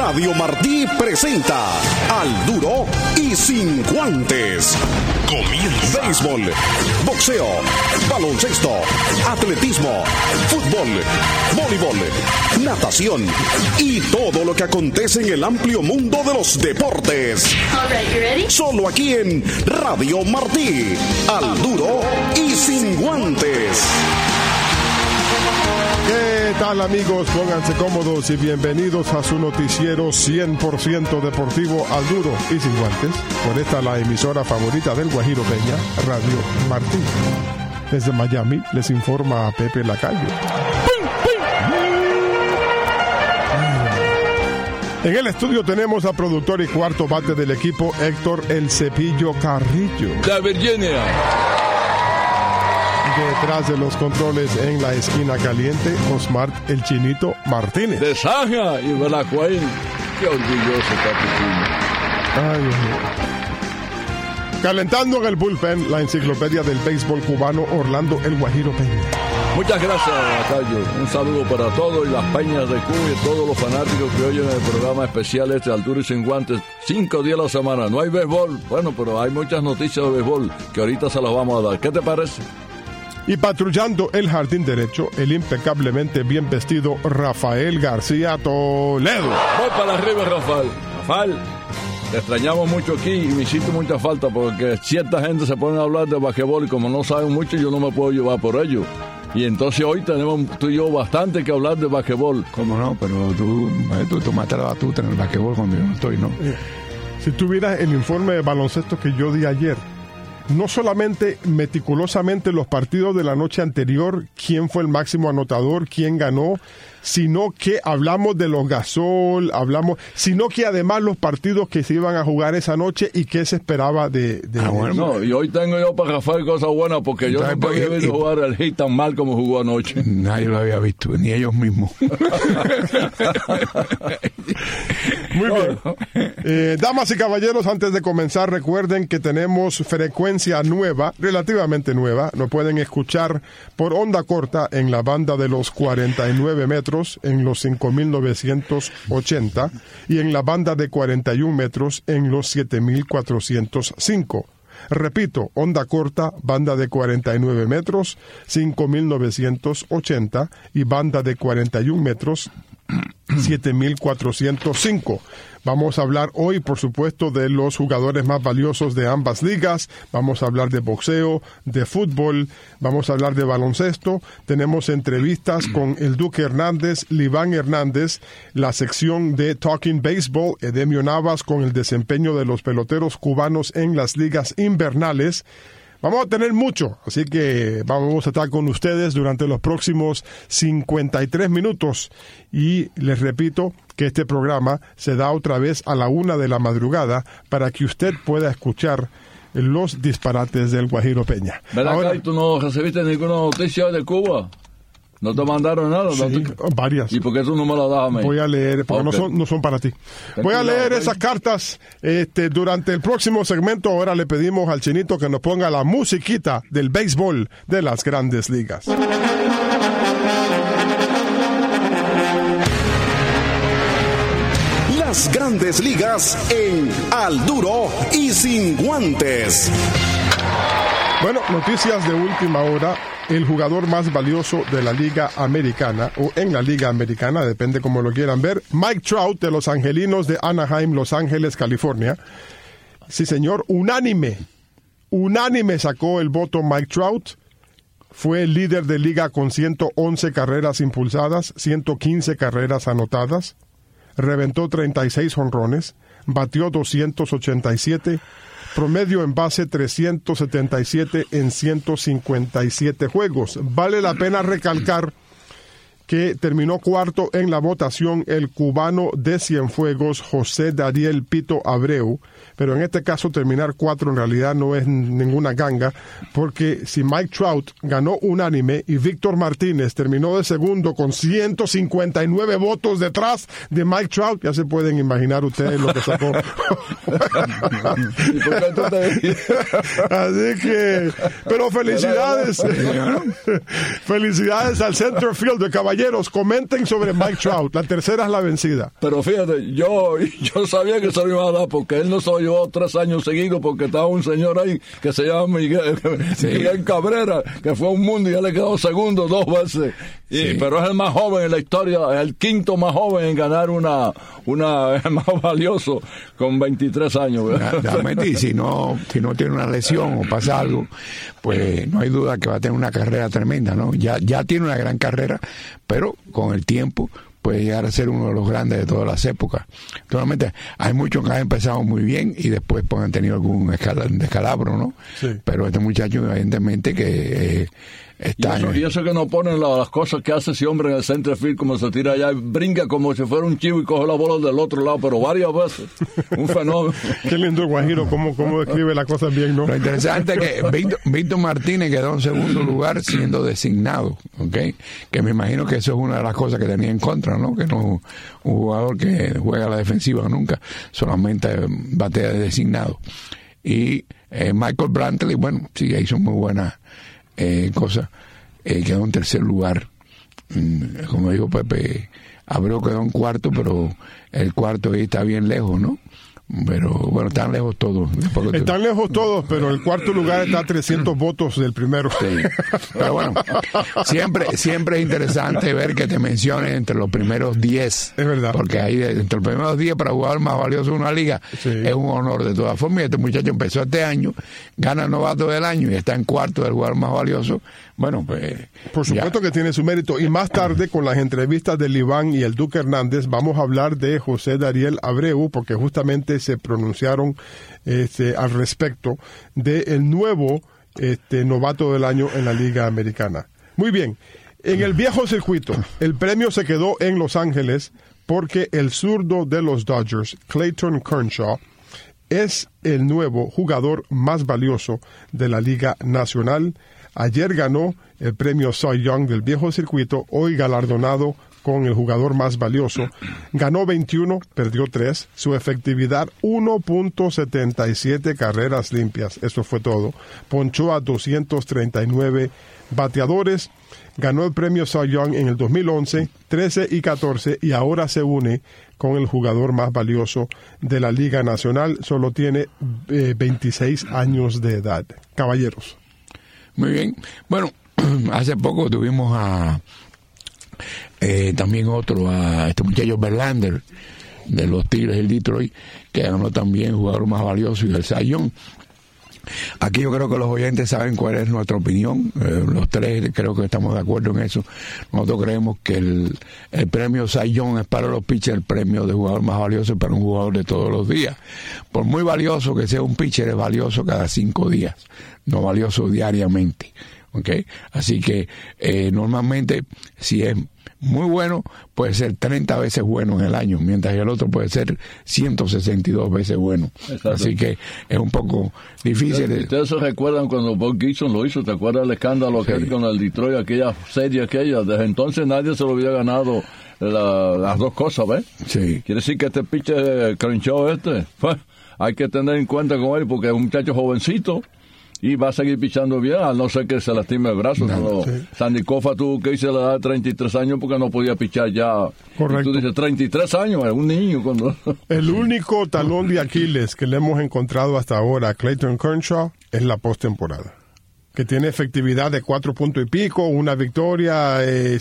Radio Martí presenta Al Duro y Sin Guantes. Comienza. Béisbol, boxeo, baloncesto, atletismo, fútbol, voleibol, natación y todo lo que acontece en el amplio mundo de los deportes. All right, you ready? Solo aquí en Radio Martí. Al Duro y Sin Guantes. ¿Qué tal, amigos? Pónganse cómodos y bienvenidos a su noticiero 100% deportivo Al Duro y Sin Guantes. Por esta la emisora favorita del Guajiro Peña, Radio Martí. Desde Miami les informa a Pepe Lacayo. En el estudio tenemos a productor y cuarto bate del equipo, Héctor El Cepillo Carrillo. De Virginia. Detrás de los controles en la esquina caliente, Osmar El Chinito Martínez. De Saja y Belacuaín. Qué orgulloso está Ay, Dios mío. Calentando en el bullpen, la enciclopedia del béisbol cubano, Orlando El Guajiro Peña. Muchas gracias, Lacayo. Un saludo para todos y las peñas de Cuba y todos los fanáticos que oyen el programa especial este Al Duro y Sin Guantes. 5 días a la semana. No hay béisbol. Bueno, pero hay muchas noticias de béisbol que ahorita se las vamos a dar. ¿Qué te parece? Y patrullando el jardín derecho, el impecablemente bien vestido Rafael García Toledo. Voy para arriba, Rafael. Rafael, te extrañamos mucho aquí y me hiciste mucha falta porque cierta gente se pone a hablar de basquetbol y como no saben mucho, yo no me puedo llevar por ello. Y entonces hoy tenemos tú y yo bastante que hablar de basquetbol. ¿Cómo no? Pero tú tomaste la batuta en el basquetbol cuando yo no estoy, ¿no? Si tuvieras el informe de baloncesto que yo di ayer, no solamente meticulosamente los partidos de la noche anterior, quién fue el máximo anotador, quién ganó, sino que hablamos de los Gasol, sino que además los partidos que se iban a jugar esa noche y qué se esperaba de bueno, no, y hoy tengo yo para Rafael cosas buenas porque yo no había visto jugar el Heat tan mal como jugó anoche. Nadie lo había visto, ni ellos mismos. Muy bien. Damas y caballeros, antes de comenzar, recuerden que tenemos frecuencia nueva, relativamente nueva. Nos pueden escuchar por onda corta en la banda de los 49 metros, en los 5.980, y en la banda de 41 metros en los 7.405. Repito, onda corta, banda de 49 metros, 5.980, y banda de 41 metros, 7.405. Vamos a hablar hoy, por supuesto, de los jugadores más valiosos de ambas ligas. Vamos a hablar de boxeo, de fútbol, vamos a hablar de baloncesto. Tenemos entrevistas con el Duque Hernández, Liván Hernández, la sección de Talking Baseball, Edemio Navas con el desempeño de los peloteros cubanos en las ligas invernales. Vamos a tener mucho, así que vamos a estar con ustedes durante los próximos 53 minutos. Y les repito que este programa se da otra vez a la 1 de la madrugada para que usted pueda escuchar los disparates del Guajiro Peña. ¿Verdad, ahora, que tú no recibiste ninguna noticia de Cuba? ¿No te mandaron nada? Sí, varias. ¿Y por qué tú no me las das a mí? Voy a leer, porque okay, no son para ti. Voy a leer esas cartas durante el próximo segmento. Ahora le pedimos al Chinito que nos ponga la musiquita del béisbol de las Grandes Ligas. Las Grandes Ligas en Al Duro y Sin Guantes. Bueno, noticias de última hora. El jugador más valioso de la Liga Americana, o en la Liga Americana, depende como lo quieran ver, Mike Trout, de los Angelinos de Anaheim, Los Ángeles, California. Sí, señor, unánime sacó el voto Mike Trout. Fue el líder de liga con 111 carreras impulsadas, 115 carreras anotadas. Reventó 36 jonrones, batió 287, promedio en base 377 en 157 juegos. Vale la pena recalcar que terminó cuarto en la votación el cubano de Cienfuegos, José Dariel Pito Abreu, pero en este caso terminar 4 en realidad no es ninguna ganga, porque si Mike Trout ganó unánime y Víctor Martínez terminó de segundo con 159 votos detrás de Mike Trout, ya se pueden imaginar ustedes lo que sacó. Así que, pero felicidades. Felicidades al center field de Caballero Caballeros, comenten sobre Mike Trout. La tercera es la vencida. Pero fíjate, yo sabía que se lo iba a dar porque él no se lo llevó 3 años seguidos porque estaba un señor ahí que se llama Miguel Cabrera, que fue a un mundo y ya le quedó segundo 2 veces. Pero es el más joven en la historia, es el quinto más joven en ganar una más valioso con 23 años. Realmente, y si no tiene una lesión o pasa algo, pues no hay duda que va a tener una carrera tremenda, ¿no? Ya tiene una gran carrera, pero con el tiempo puede llegar a ser uno de los grandes de todas las épocas. Naturalmente, hay muchos que han empezado muy bien y después pues, han tenido algún descalabro, ¿no? Sí. Pero este muchacho, evidentemente, que y eso que no ponen las cosas que hace ese hombre en el center field, como se tira allá y brinca como si fuera un chivo y coge la bola del otro lado, pero varias veces. Un fenómeno. Qué lindo el Guajiro, cómo describe las cosas bien, ¿no? Lo interesante es que Víctor Martínez quedó en segundo lugar siendo designado, ¿ok? Que me imagino que eso es una de las cosas que tenía en contra, ¿no? Que no un jugador que juega a la defensiva nunca, solamente batea de designado. Y Michael Brantley, bueno, sí, hizo muy buena cosa, quedó en tercer lugar. Como dijo Pepe, Abreu quedó en cuarto, pero el cuarto ahí está bien lejos, ¿no? Pero bueno, están lejos todos. Están lejos todos, pero el cuarto lugar está a 300 votos del primero. Sí. Pero bueno, siempre es interesante ver que te mencionen entre los primeros 10. Es verdad. Porque ahí entre los primeros 10 para jugar más valioso de una liga, sí, es un honor de todas formas. Y este muchacho empezó este año, gana el novato del año y está en cuarto del jugador más valioso. Bueno, pues por supuesto que tiene su mérito. Y más tarde, con las entrevistas del Iván y el Duque Hernández, vamos a hablar de José Dariel Abreu, porque justamente se pronunciaron al respecto del nuevo novato del año en la Liga Americana. Muy bien, en el viejo circuito, el premio se quedó en Los Ángeles porque el zurdo de los Dodgers, Clayton Kershaw, es el nuevo jugador más valioso de la Liga Nacional. Ayer ganó el premio Cy Young del viejo circuito, hoy galardonado con el jugador más valioso. Ganó 21, perdió 3. Su efectividad, 1.77 carreras limpias. Eso fue todo. Ponchó a 239 bateadores. Ganó el premio Cy Young en el 2011, 13 y 14, y ahora se une con el jugador más valioso de la Liga Nacional. Solo tiene 26 años de edad. Caballeros. Muy bien. Bueno, hace poco tuvimos también a este muchacho Verlander de los Tigres del Detroit, que ganó también jugador más valioso y el Cy Young. Aquí yo creo que los oyentes saben cuál es nuestra opinión. Los tres creo que estamos de acuerdo en eso. Nosotros creemos que el premio Cy Young es para los pitchers, el premio de jugador más valioso es para un jugador de todos los días. Por muy valioso que sea un pitcher, es valioso cada 5 días, no valioso diariamente. ¿Okay? Así que normalmente, si es muy bueno, puede ser 30 veces bueno en el año, mientras que el otro puede ser 162 veces bueno. Exacto. Así que es un poco difícil. ¿Ustedes se recuerdan cuando Bob Gibson lo hizo? ¿Te acuerdas del escándalo que con el Detroit, aquella serie aquella? Desde entonces nadie se lo había ganado las dos cosas, ¿ves? Sí. Quiere decir que este pitcher Crenshaw pues, hay que tener en cuenta con él porque es un muchacho jovencito y va a seguir pichando bien, a no ser que se lastime el brazo. Sí. Sandy Koufax tuvo que irse a la edad de 33 años porque no podía pichar ya. Correcto. Y tú dices, 33 años, es un niño. El único talón de Aquiles que le hemos encontrado hasta ahora a Clayton Kershaw es la postemporada, que tiene efectividad de 4 puntos y pico, una victoria,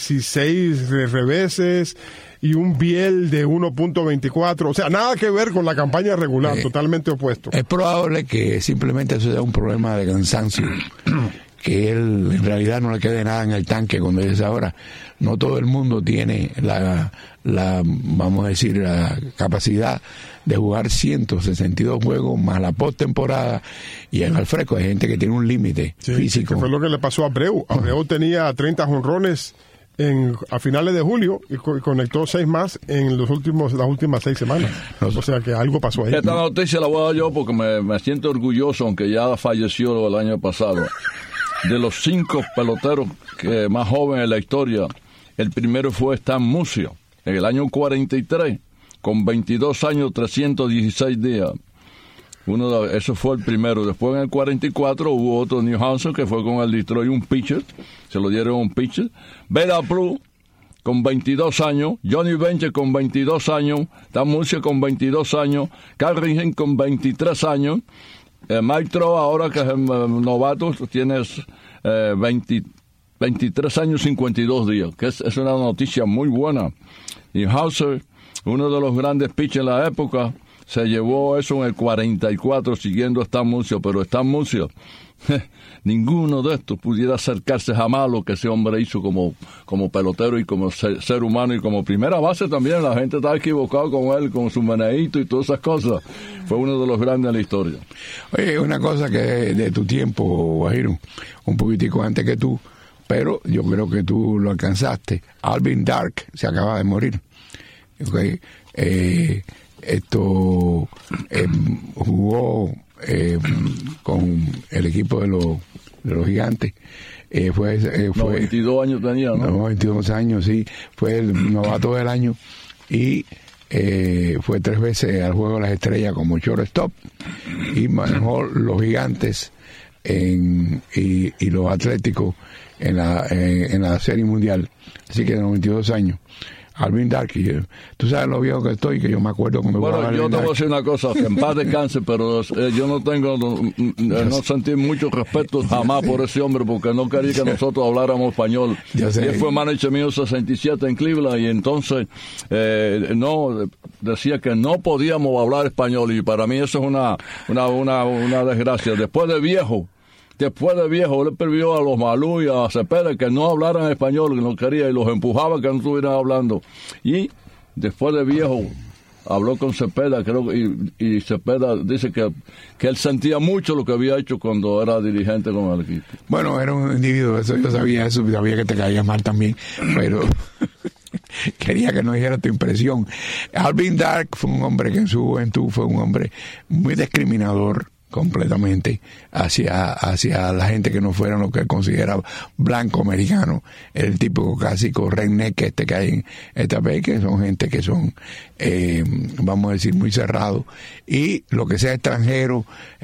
6 reveses y un biel de 1.24. O sea, nada que ver con la campaña regular, totalmente opuesto. Es probable que simplemente eso sea un problema de cansancio, que él en realidad no le quede nada en el tanque cuando dice ahora. No todo el mundo tiene la vamos a decir, la capacidad de jugar 162 juegos más la postemporada y en el fresco. Hay gente que tiene un límite físico. Que fue lo que le pasó a Abreu. Abreu tenía 30 jonrones a finales de julio y conectó 6 más en las últimas 6 semanas. O sea que algo pasó ahí. Esta noticia la voy a dar yo porque me siento orgulloso, aunque ya falleció el año pasado. De los 5 peloteros más jóvenes de la historia, el primero fue Stan Musial, en el año 43, con 22 años, 316 días. Eso fue el primero. Después, en el 44, hubo otro New Hampshire que fue con el Detroit, un pitcher. Se lo dieron a un pitcher. Bela Blue, con 22 años, Johnny Bench con 22 años, Dan Musial con 22 años, Carl Ringen con 23 años, Mike Trout, ahora que es novato, tiene 23 años 52 días, que es una noticia muy buena. Y Hauser, uno de los grandes pitchers en la época, se llevó eso en el 44 siguiendo a Stan Musial, pero Stan Musial, ninguno de estos pudiera acercarse jamás a lo que ese hombre hizo como pelotero y como ser humano y como primera base también. La gente estaba equivocada con él, con su meneíto y todas esas cosas. Fue uno de los grandes de la historia. Oye, una cosa que de tu tiempo, Guajiro, un poquitico antes que tú, pero yo creo que tú lo alcanzaste. Alvin Dark se acaba de morir. Okay. Jugó con el equipo de los Gigantes. Fue 22 años tenía, ¿no? 22 años, sí. Fue el novato del año y fue 3 veces al Juego de las Estrellas como shortstop y manejó los Gigantes y los Atléticos en la Serie Mundial. Así que de 92 años. Alvin Dark, tú sabes lo viejo que estoy, que yo me acuerdo cuando bueno, yo te voy a decir una cosa, que en paz descanse, pero yo no sentí mucho respeto jamás por ese hombre, porque no quería que nosotros habláramos español. Y él fue manager mío 67 en Cleveland, y entonces decía que no podíamos hablar español, y para mí eso es una desgracia. Después de viejo, él perdió a los Malú y a Cepeda que no hablaran español, que no quería, y los empujaba que no estuvieran hablando. Y después de viejo, habló con Cepeda, creo, y Cepeda dice que él sentía mucho lo que había hecho cuando era dirigente con el equipo. Bueno, era un individuo, yo sabía que te caía mal también, pero quería que no dijera tu impresión. Alvin Dark fue un hombre que en su juventud fue un hombre muy discriminador, completamente hacia la gente que no fuera lo que él consideraba blanco americano, el típico clásico redneck que hay en esta vez, que son gente que son vamos a decir muy cerrados, y lo que sea extranjero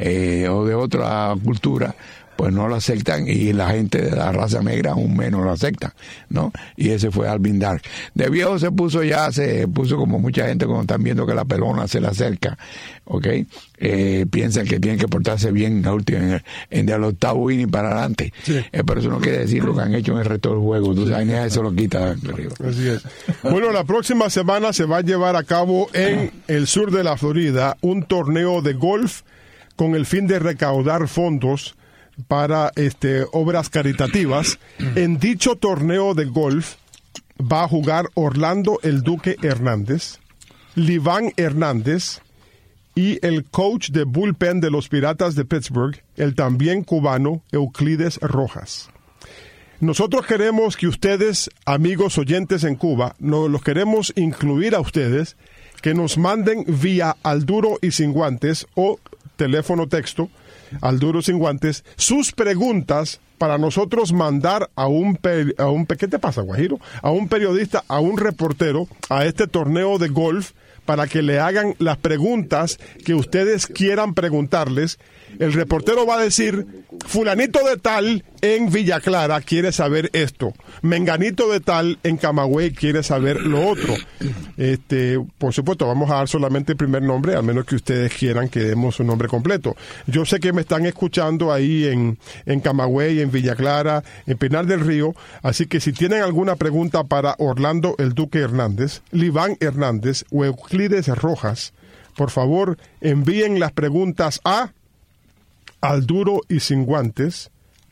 o de otra cultura pues no lo aceptan, y la gente de la raza negra aún menos lo aceptan, ¿no? Y ese fue Alvin Dark. De viejo se puso como mucha gente cuando están viendo que la pelona se le acerca, ¿ok? Piensan que tienen que portarse bien en el octavo inning para adelante. Sí. Pero eso no quiere decir lo que han hecho en el resto del juego. Tú sabes, eso lo quita. Así es. Bueno, la próxima semana se va a llevar a cabo en el sur de la Florida un torneo de golf con el fin de recaudar fondos para obras caritativas. En dicho torneo de golf va a jugar Orlando el Duque Hernández, Liván Hernández y el coach de bullpen de los Piratas de Pittsburgh, el también cubano Euclides Rojas. Nosotros queremos que ustedes, amigos oyentes en Cuba, los queremos incluir a ustedes, que nos manden vía Al Duro y Sin Guantes o teléfono texto Al Duro Sin Guantes sus preguntas para nosotros mandar a ¿qué te pasa, Guajiro? A un periodista, a un reportero, a este torneo de golf, para que le hagan las preguntas que ustedes quieran preguntarles. El reportero va a decir, fulanito de tal en Villa Clara quiere saber esto, menganito de tal en Camagüey quiere saber lo otro. Por supuesto, vamos a dar solamente el primer nombre, al menos que ustedes quieran que demos su nombre completo. Yo sé que me están escuchando ahí en Camagüey, en Villa Clara, en Pinar del Río, así que si tienen alguna pregunta para Orlando el Duque Hernández, Liván Hernández o Euclides Rojas, por favor envíen las preguntas a Al Duro y Sin Guantes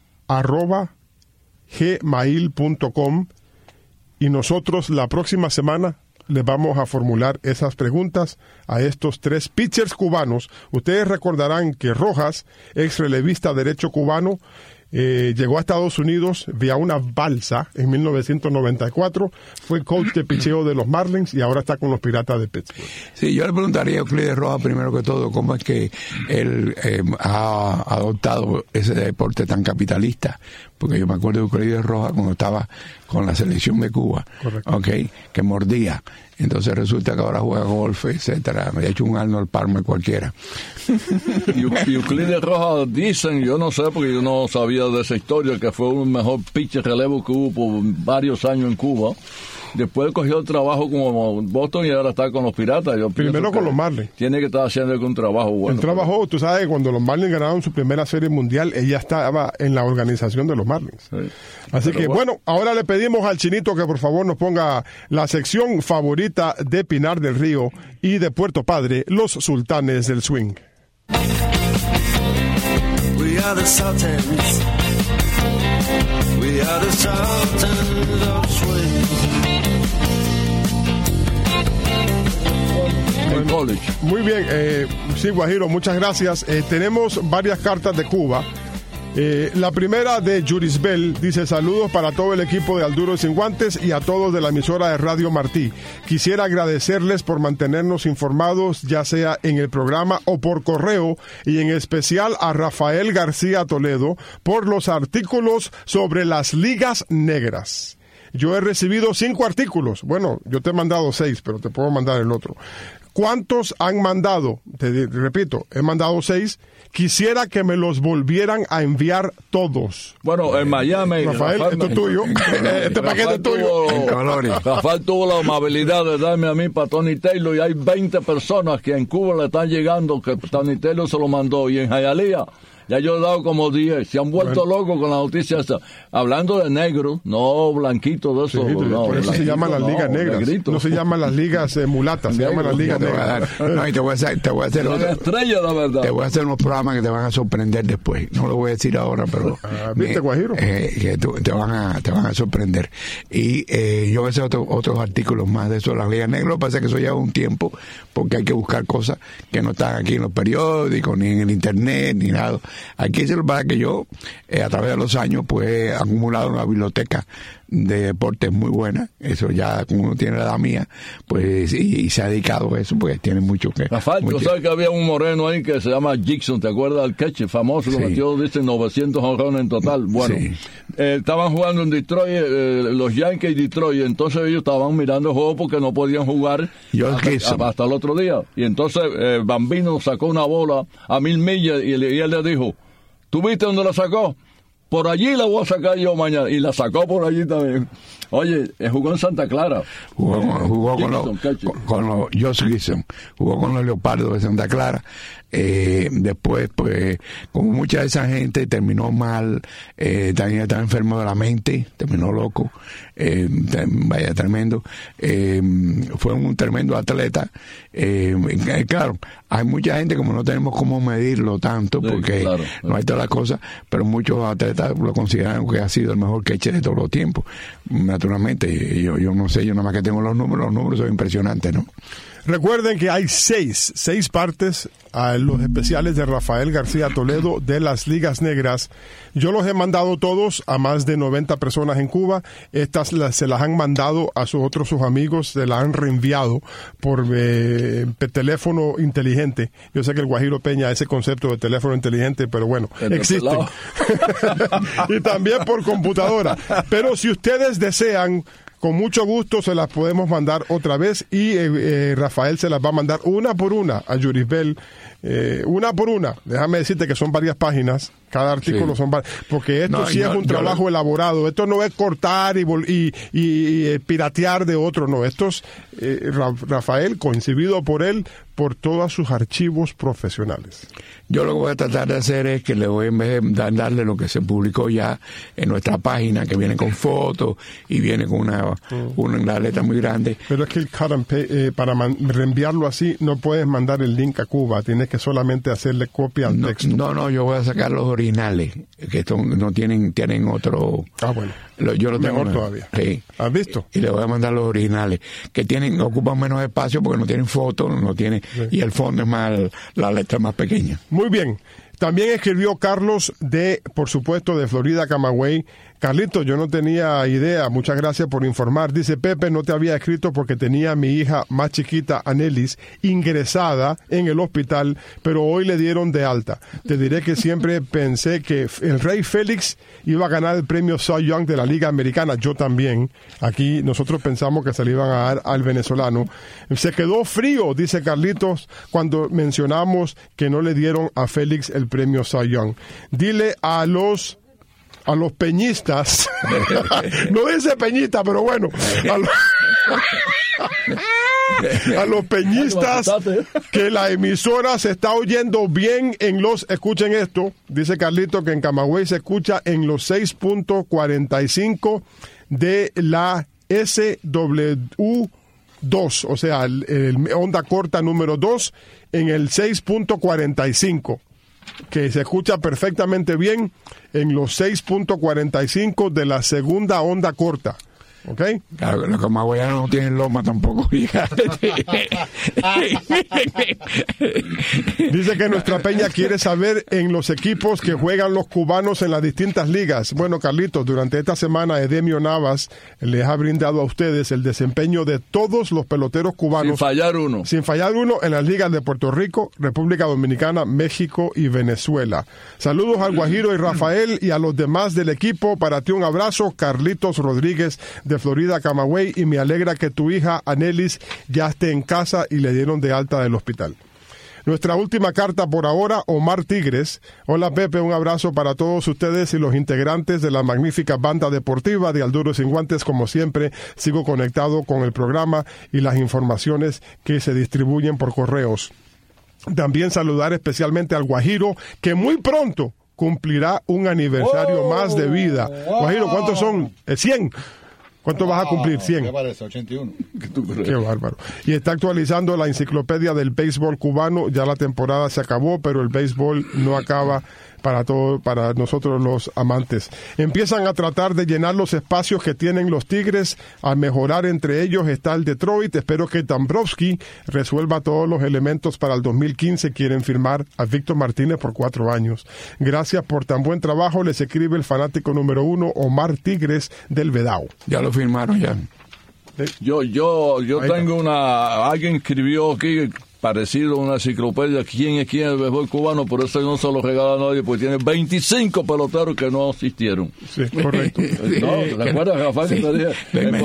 @gmail.com, y nosotros la próxima semana les vamos a formular esas preguntas a estos 3 pitchers cubanos. Ustedes recordarán que Rojas, ex relevista derecho cubano, llegó a Estados Unidos vía una balsa en 1994, fue coach de picheo de los Marlins y ahora está con los Piratas de Pittsburgh. Sí, yo le preguntaría a Euclides Rojas primero que todo cómo es que él ha adoptado ese deporte tan capitalista, porque yo me acuerdo de Euclides Rojas cuando estaba con la selección de Cuba, okay, que mordía. Entonces resulta que ahora juega golf, etcétera. Me ha hecho un Arnold Palmer cualquiera. Y Euclides Rojas dicen, yo no sé porque yo no sabía de esa historia, que fue un mejor pitcher relevo que hubo por varios años en Cuba. Después cogió el trabajo como Boston y ahora está con los Piratas. Primero con los Marlins. Tiene que estar haciendo algún trabajo bueno. Él trabajó, tú sabes, cuando los Marlins ganaron su primera serie mundial, ella estaba en la organización de los Marlins. Sí. Así que, bueno, ahora le pedimos al Chinito que por favor nos ponga la sección favorita de Pinar del Río y de Puerto Padre, los Sultanes del Swing. We are the Sultans. We are the Sultans of Swing. Muy bien, sí, Guajiro, muchas gracias. Tenemos varias cartas de Cuba. La primera de Jurisbel dice: saludos para todo el equipo de Al Duro y Sin Guantes y a todos de la emisora de Radio Martí. Quisiera agradecerles por mantenernos informados, ya sea en el programa o por correo, y en especial a Rafael García Toledo por los artículos sobre las ligas negras. Yo he recibido 5 artículos. Bueno, yo te he mandado 6, pero te puedo mandar el otro. ¿Cuántos han mandado? Te repito, he mandado 6. Quisiera que me los volvieran a enviar todos. Bueno, en Miami... Rafael, esto es tuyo. Este paquete es tuyo. Rafael tuvo la amabilidad de darme a mí para Tony Taylor, y hay 20 personas que en Cuba le están llegando que Tony Taylor se lo mandó, y en Hialeah ya yo he dado como 10. Se han vuelto locos con la noticia esa. Hablando de negros, no blanquitos de eso. Sí, no, por eso se llaman las ligas negras. Negritos. No se llaman las ligas mulatas, se llaman las ligas negras. No, y te voy a hacer otra estrella, la verdad. Te voy a hacer unos programas que te van a sorprender después. No lo voy a decir ahora, pero... ¿Viste, Guajiro? Que te van a sorprender. Y yo voy a hacer otros artículos más de eso de las ligas negras. Lo que pasa es que eso lleva un tiempo, porque hay que buscar cosas que no están aquí en los periódicos, ni en el internet, ni nada. Aquí es para que yo, a través de los años, pues he acumulado una biblioteca de deportes muy buena. Eso ya, como uno tiene la edad mía, pues, y se ha dedicado a eso, pues tiene mucho que... Rafael, tú sabes que había un moreno ahí que se llama Jackson, ¿te acuerdas del catcher famoso? Sí. Que metió, dicen, 900 jonrones en total. Bueno, sí. Estaban jugando en Detroit, los Yankees de Detroit, entonces ellos estaban mirando el juego porque no podían jugar hasta el otro día. Y entonces Bambino sacó una bola a 1000 millas y él le dijo: ¿tú viste dónde la sacó? Por allí la voy a sacar yo mañana. Y la sacó por allí también. Oye, jugó en Santa Clara. Jugó con los Josh Gibson. Jugó con los Leopardos de Santa Clara. Después, pues, como mucha de esa gente, terminó mal. También estaba enfermo de la mente. Terminó loco. Vaya, tremendo. Fue un tremendo atleta. Claro, hay mucha gente, como no tenemos cómo medirlo tanto, porque no hay todas las cosas, pero muchos atletas lo consideran que ha sido el mejor catcher de todos los tiempos. Naturalmente, yo no sé, yo nada más que tengo los números son impresionantes, ¿no? Recuerden que hay 6 partes a los especiales de Rafael García Toledo de las Ligas Negras. Yo los he mandado todos a más de 90 personas en Cuba. Estas se las han mandado a sus amigos, se las han reenviado por teléfono inteligente. Yo sé que el Guajiro Peña ese concepto de teléfono inteligente, pero bueno, existe. Y también por computadora. Pero si ustedes desean, con mucho gusto se las podemos mandar otra vez, y Rafael se las va a mandar una por una a Jurisbel, una por una. Déjame decirte que son varias páginas, cada artículo son varias, porque esto es un trabajo elaborado. Esto no es cortar y piratear de otro, no. Esto es Rafael, concebido por él, por todos sus archivos profesionales. Yo lo que voy a tratar de hacer es que le voy, en vez de darle lo que se publicó ya en nuestra página, que viene con fotos y viene con una letra muy grande. Pero es que el cut and pay, para reenviarlo así, no puedes mandar el link a Cuba, tienes que solamente hacerle copia al texto. No, yo voy a sacar los originales, que no tienen otro... Ah, bueno. Yo lo tengo mejor todavía. Sí. ¿Has visto? Y le voy a mandar los originales, que ocupan menos espacio porque no tienen fotos, y el fondo es más, la letra más pequeña. Muy bien. También escribió Carlos por supuesto, de Florida, Camagüey. Carlito, yo no tenía idea, muchas gracias por informar. Dice: Pepe, no te había escrito porque tenía a mi hija más chiquita, Anelis, ingresada en el hospital, pero hoy le dieron de alta. Te diré que siempre pensé que el Rey Félix iba a ganar el premio Cy Young de la Liga Americana. Yo también. Aquí nosotros pensamos que se le iban a dar al venezolano. Se quedó frío, dice Carlitos, cuando mencionamos que no le dieron a Félix el premio Cy Young. Dile a los peñistas, no dice peñista, pero bueno, A los peñistas que la emisora se está oyendo bien escuchen esto, dice Carlito que en Camagüey se escucha en los 6.45 de la SW2, o sea, el onda corta número 2 en el 6.45, que se escucha perfectamente bien en los 6.45 de la segunda onda corta. ¿Ok? Claro, los camagüeyanos no tienen loma tampoco. Dice que nuestra peña quiere saber en los equipos que juegan los cubanos en las distintas ligas. Bueno, Carlitos, durante esta semana Edemio Navas les ha brindado a ustedes el desempeño de todos los peloteros cubanos. Sin fallar uno en las ligas de Puerto Rico, República Dominicana, México y Venezuela. Saludos al Guajiro y Rafael y a los demás del equipo. Para ti un abrazo, Carlitos Rodríguez de Florida, Camagüey, y me alegra que tu hija Anelis ya esté en casa y le dieron de alta del hospital. Nuestra última carta por ahora, Omar Tigres. Hola Pepe, un abrazo para todos ustedes y los integrantes de la magnífica banda deportiva de Al Duro y Sin Guantes. Como siempre, sigo conectado con el programa y las informaciones que se distribuyen por correos. También saludar especialmente al Guajiro, que muy pronto cumplirá un aniversario más de vida. Guajiro, ¿cuántos son? 100. ¿Cuánto vas a cumplir? 100. ¿Qué parece? 81. Qué bárbaro. Y está actualizando la enciclopedia del béisbol cubano. Ya la temporada se acabó, pero el béisbol no acaba para nosotros los amantes. Empiezan a tratar de llenar los espacios que tienen los Tigres, a mejorar. Entre ellos está el Detroit. Espero que Dombrowski resuelva todos los elementos para el 2015. Quieren firmar a Víctor Martínez por 4 años. Gracias por tan buen trabajo. Les escribe el fanático número 1, Omar Tigres del Vedao. Ya lo firmaron ya. Yo tengo alguien escribió aquí parecido a una enciclopedia, quién es quién en el béisbol cubano, por eso no se lo regala a nadie, porque tiene 25 peloteros que no asistieron. Sí, correcto. ¿No? ¿Recuerdas, Rafael, que te dije?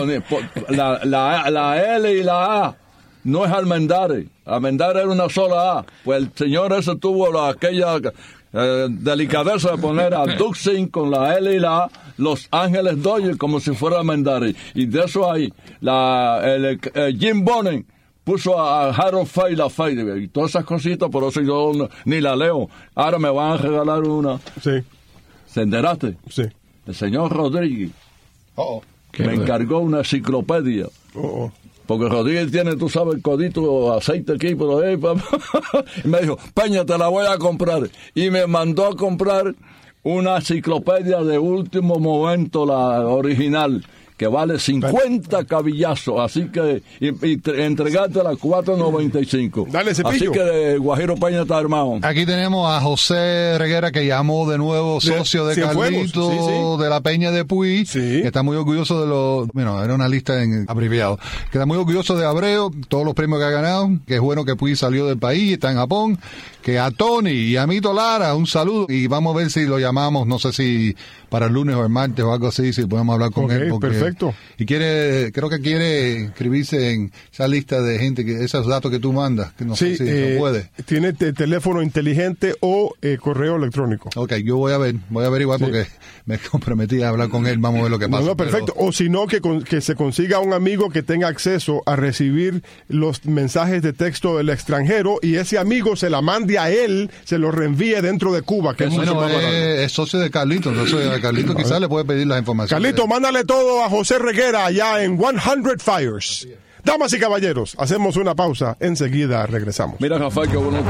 La L y la A no es Almendares. Almendares era una sola A. Pues el señor ese tuvo aquella delicadeza de poner a Duxin con la L y la A, Los Ángeles Dodgers, como si fuera Almendares. Y de eso hay Jim Bonen puso a Harold Fay la Fay y todas esas cositas, por eso yo ni la leo. Ahora me van a regalar una. Sí. ¿Se enteraste? Sí. El señor Rodríguez me encargó una enciclopedia. Porque Rodríguez tiene, tú sabes, el codito aceite aquí, pero y me dijo, Peña, te la voy a comprar. Y me mandó a comprar una enciclopedia de último momento, la original, que vale 50 cabillazos, así que entregarte a las $4.95. Dale, Cepillo. Así que Guajiro Peña está armado. Aquí tenemos a José Reguera, que llamó de nuevo socio de Carlito, de la Peña de Puy, que está muy orgulloso de era una lista en abreviado, que está muy orgulloso de Abreu, todos los premios que ha ganado, que es bueno que Puy salió del país, está en Japón, que a Tony y a Mito Lara, un saludo, y vamos a ver si lo llamamos, no sé si para el lunes o el martes o algo así, si podemos hablar con él. Perfecto. Y creo que quiere inscribirse en esa lista de gente, esos datos que tú mandas, que no sé si no puede. Tiene teléfono inteligente o correo electrónico. Ok, yo voy a averiguar porque me comprometí a hablar con él, vamos a ver lo que pasa. No, perfecto. O si no, que se consiga un amigo que tenga acceso a recibir los mensajes de texto del extranjero y ese amigo se la mande a él, se lo reenvíe dentro de Cuba. Que es socio de Carlito, Carlito quizás le puede pedir las informaciones. Carlito, mándale todo a José Reguera allá en 100 Fires. Damas y caballeros, hacemos una pausa, enseguida regresamos. Mira, Rafael, qué bonito.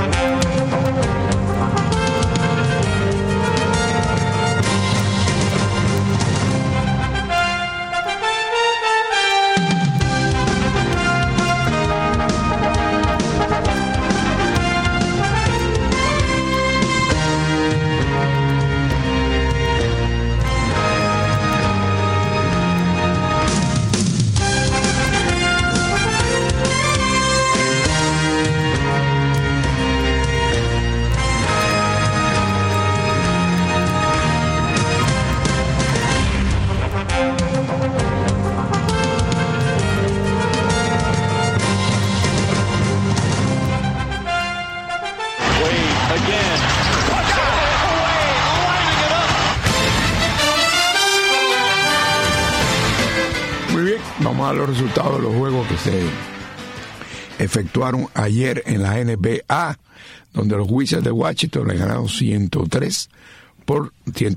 Vamos a los resultados de los juegos que se efectuaron ayer en la NBA, donde los Wizards de Washington le ganaron 107 por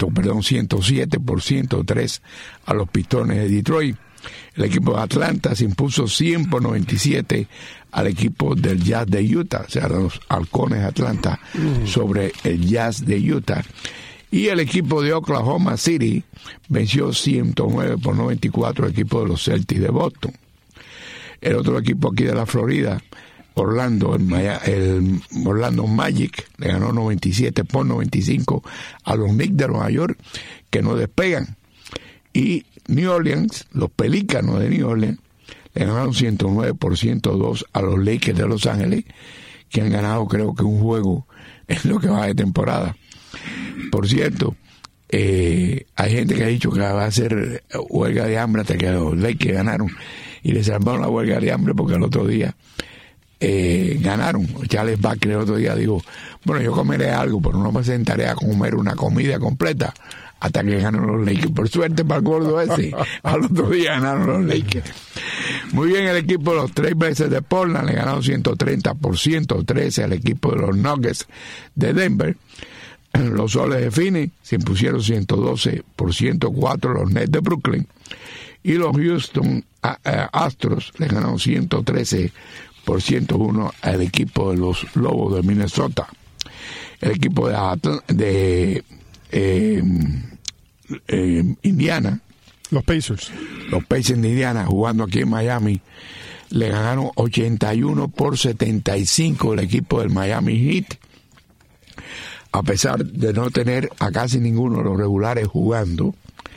103 a los Pistones de Detroit. El equipo de Atlanta se impuso 100 por 97 al equipo del Jazz de Utah, o sea, los Halcones de Atlanta sobre el Jazz de Utah. Y el equipo de Oklahoma City venció 109 por 94 al equipo de los Celtics de Boston. El otro equipo aquí de la Florida, Orlando, el Orlando Magic, le ganó 97 por 95 a los Knicks de Nueva York, que no despegan. Y New Orleans, los Pelícanos de New Orleans, le ganaron 109 por 102 a los Lakers de Los Ángeles, que han ganado creo que un juego en lo que va de temporada. Por cierto, hay gente que ha dicho que va a hacer huelga de hambre hasta que los Lakers ganaron, y les salvaron la huelga de hambre porque el otro día ganaron. Charles Barkley el otro día dijo, bueno, yo comeré algo, pero no me sentaré a comer una comida completa hasta que ganen los Lakers. Por suerte para el gordo ese, al otro día ganaron los Lakers. Muy bien, el equipo de los Trailblazers de Portland le ganaron 130 por 113 al equipo de los Nuggets de Denver. Los Soles de Phoenix se impusieron 112 por 104 a los Nets de Brooklyn. Y los Houston Astros le ganaron 113 por 101 al equipo de los Lobos de Minnesota. El equipo de Indiana, los Pacers de Indiana, jugando aquí en Miami, le ganaron 81 por 75 al equipo del Miami Heat, a pesar de no tener a casi ninguno de los regulares jugando.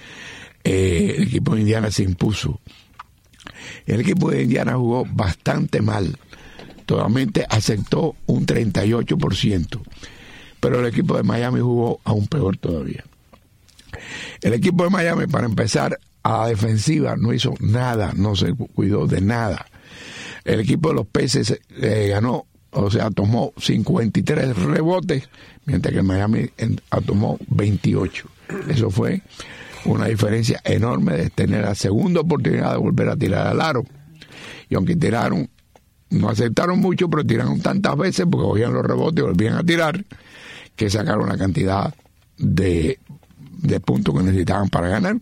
El equipo de Indiana se impuso. El equipo de Indiana jugó bastante mal, solamente aceptó un 38%, pero el equipo de Miami jugó aún peor todavía. El equipo de Miami, para empezar, a la defensiva no hizo nada, no se cuidó de nada. El equipo de los Pacers ganó, o sea, tomó 53 rebotes, mientras que Miami tomó 28. Eso fue una diferencia enorme de tener la segunda oportunidad de volver a tirar al aro. Y aunque tiraron, no aceptaron mucho, pero tiraron tantas veces porque cogían los rebotes y volvían a tirar, que sacaron la cantidad de puntos que necesitaban para ganar.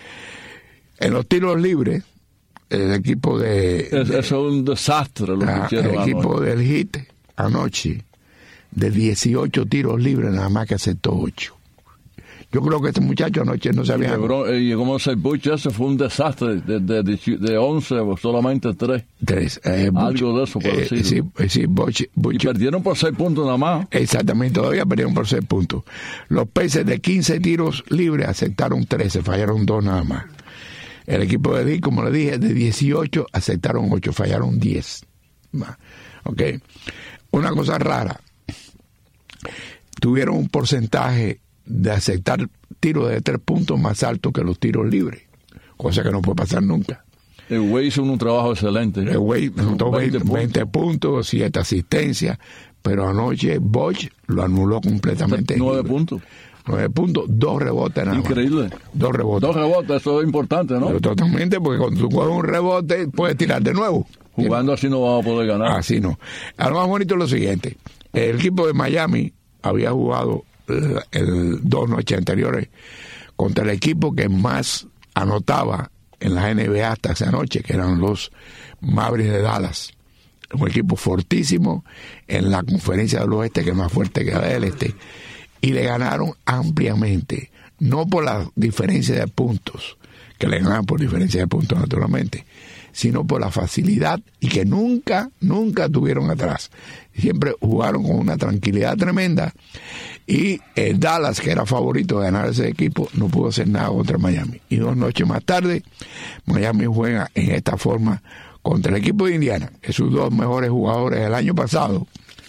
En los tiros libres, el equipo eso es un desastre lo que hicieron. El equipo del Heat anoche, de 18 tiros libres, nada más que aceptó 8. Yo creo que este muchacho anoche no sabía. Y como ese Butch, ese fue un desastre. De 11, solamente 3. Algo de eso, parecido. Sí, Butch. Y perdieron por 6 puntos nada más. Exactamente, todavía perdieron por 6 puntos. Los Pacers de 15 tiros libres aceptaron 13, fallaron 2 nada más. El equipo de Heat, como le dije, de 18 aceptaron 8, fallaron 10. Ok. Una cosa rara. Tuvieron un porcentaje de aceptar tiros de 3 puntos más alto que los tiros libres, cosa que no puede pasar nunca. El Way hizo un trabajo excelente. El Way anotó 20 puntos, 7 asistencias, pero anoche Bosch lo anuló completamente. 9 puntos. 9 puntos, 2 rebotes nada más. Increíble. 2 rebotes. 2 rebotes, eso es importante, ¿no? Pero totalmente, porque cuando tú coges un rebote, puedes tirar de nuevo. Jugando así no vamos a poder ganar. Así no. Lo más bonito es lo siguiente. El equipo de Miami había jugado 2 noches anteriores contra el equipo que más anotaba en la NBA hasta esa noche, que eran los Mavericks de Dallas. Un equipo fortísimo en la conferencia del oeste, que es más fuerte que la del este, y le ganaron ampliamente, no por la diferencia de puntos, que le ganaron por diferencia de puntos naturalmente, sino por la facilidad, y que nunca tuvieron atrás. Siempre jugaron con una tranquilidad tremenda, y el Dallas, que era favorito de ganar ese equipo, no pudo hacer nada contra Miami. Y 2 noches más tarde, Miami juega en esta forma contra el equipo de Indiana, que sus 2 mejores jugadores del año pasado,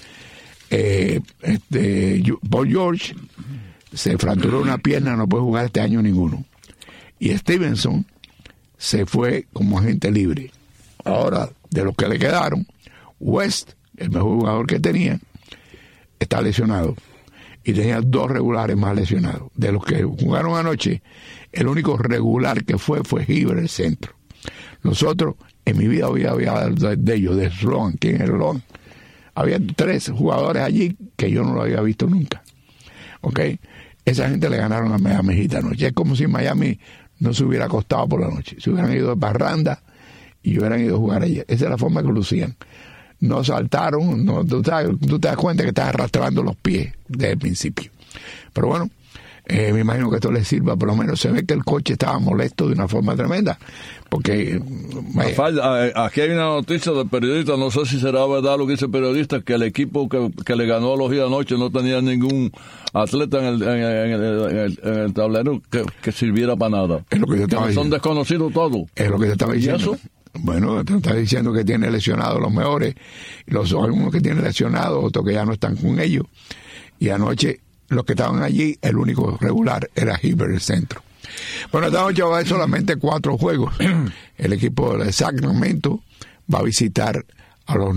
Paul George se fracturó una pierna, no puede jugar este año ninguno, y Stevenson se fue como agente libre. Ahora, de los que le quedaron, West, el mejor jugador que tenía, está lesionado, y tenía 2 regulares más lesionados. De los que jugaron anoche, el único regular que fue Gibber, el centro. Los otros, en mi vida había de ellos, de Sloan. ¿Quién es Sloan? Había 3 jugadores allí que yo no lo había visto nunca. ¿Ok? Esa gente le ganaron a Miami Heat anoche. Es como si Miami no se hubiera acostado por la noche. Se hubieran ido de parranda y hubieran ido a jugar allí. Esa es la forma que lucían. No saltaron, tú te das cuenta que estás arrastrando los pies desde el principio. Pero bueno, me imagino que esto les sirva. Por lo menos se ve que el coche estaba molesto de una forma tremenda. Porque aquí hay una noticia del periodista, no sé si será verdad lo que dice el periodista, que el equipo que le ganó a los Heat anoche no tenía ningún atleta en el tablero que sirviera para nada. Es lo que yo estaba diciendo. Son desconocidos todos. Es lo que yo estaba diciendo. ¿Y eso? Bueno, te está diciendo que tiene lesionados los mejores, algunos que tienen lesionados, otros que ya no están con ellos. Y anoche, los que estaban allí, el único regular era Hibbert, el centro. Bueno, esta noche va a haber solamente 4 juegos. El equipo de Sacramento va a visitar a los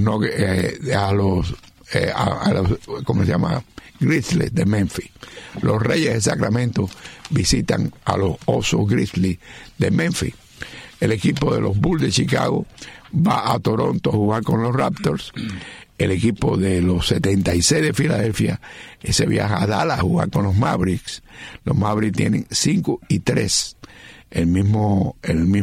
¿cómo se llama? Grizzlies de Memphis. Los Reyes de Sacramento visitan a los Osos Grizzlies de Memphis. El equipo de los Bulls de Chicago va a Toronto a jugar con los Raptors. El equipo de los 76 de Filadelfia, ese viaja a Dallas a jugar con los Mavericks. Los Mavericks tienen 5-3, el mismo